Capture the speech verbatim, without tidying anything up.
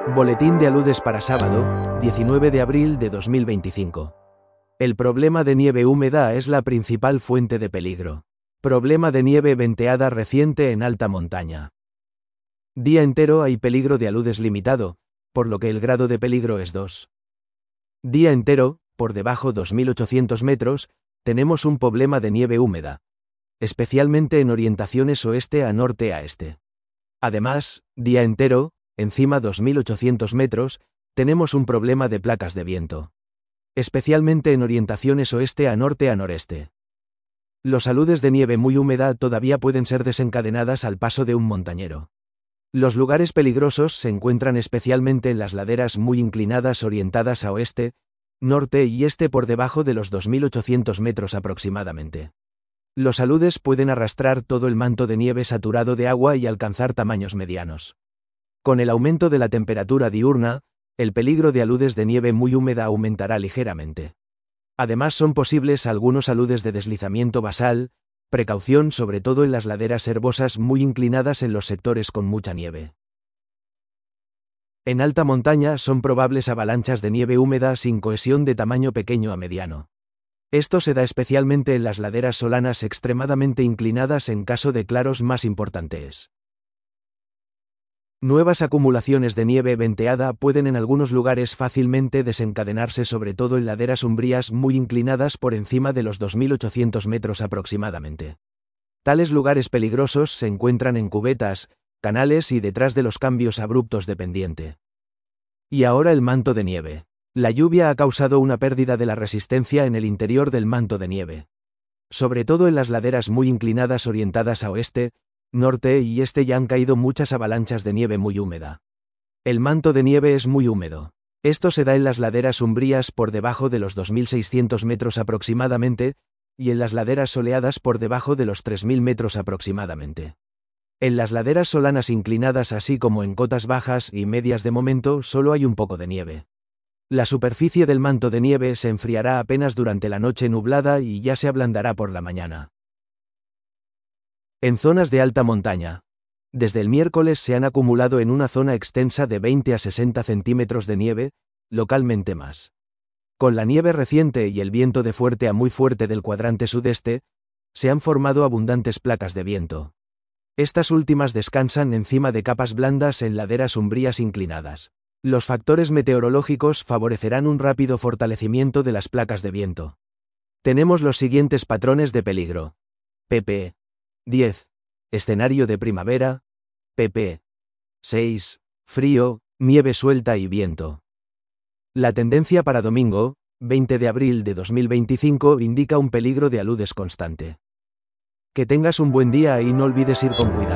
Boletín de aludes para sábado, diecinueve de abril de dos mil veinticinco. El problema de nieve húmeda es la principal fuente de peligro. Problema de nieve venteada reciente en alta montaña. Día entero hay peligro de aludes limitado, por lo que el grado de peligro es dos. Día entero, por debajo dos mil ochocientos metros, tenemos un problema de nieve húmeda, especialmente en orientaciones oeste a norte a este. Además, día entero, encima dos mil ochocientos metros, tenemos un problema de placas de viento, especialmente en orientaciones oeste a norte a noreste. Los aludes de nieve muy húmeda todavía pueden ser desencadenadas al paso de un montañero. Los lugares peligrosos se encuentran especialmente en las laderas muy inclinadas orientadas a oeste, norte y este por debajo de los dos mil ochocientos metros aproximadamente. Los aludes pueden arrastrar todo el manto de nieve saturado de agua y alcanzar tamaños medianos. Con el aumento de la temperatura diurna, el peligro de aludes de nieve muy húmeda aumentará ligeramente. Además son posibles algunos aludes de deslizamiento basal, precaución sobre todo en las laderas herbosas muy inclinadas en los sectores con mucha nieve. En alta montaña son probables avalanchas de nieve húmeda sin cohesión de tamaño pequeño a mediano. Esto se da especialmente en las laderas solanas extremadamente inclinadas en caso de claros más importantes. Nuevas acumulaciones de nieve venteada pueden en algunos lugares fácilmente desencadenarse sobre todo en laderas umbrías muy inclinadas por encima de los dos mil ochocientos metros aproximadamente. Tales lugares peligrosos se encuentran en cubetas, canales y detrás de los cambios abruptos de pendiente. Y ahora el manto de nieve. La lluvia ha causado una pérdida de la resistencia en el interior del manto de nieve. Sobre todo en las laderas muy inclinadas orientadas a oeste, norte y este ya han caído muchas avalanchas de nieve muy húmeda. El manto de nieve es muy húmedo. Esto se da en las laderas umbrías por debajo de los dos mil seiscientos metros aproximadamente, y en las laderas soleadas por debajo de los tres mil metros aproximadamente. En las laderas solanas inclinadas así como en cotas bajas y medias de momento solo hay un poco de nieve. La superficie del manto de nieve se enfriará apenas durante la noche nublada y ya se ablandará por la mañana. En zonas de alta montaña. Desde el miércoles se han acumulado en una zona extensa de veinte a sesenta centímetros de nieve, localmente más. Con la nieve reciente y el viento de fuerte a muy fuerte del cuadrante sudeste, se han formado abundantes placas de viento. Estas últimas descansan encima de capas blandas en laderas umbrías inclinadas. Los factores meteorológicos favorecerán un rápido fortalecimiento de las placas de viento. Tenemos los siguientes patrones de peligro. pp. diez. Escenario de primavera. pp. seis. Frío, nieve suelta y viento. La tendencia para domingo, veinte de abril de dos mil veinticinco, indica un peligro de aludes constante. Que tengas un buen día y no olvides ir con cuidado.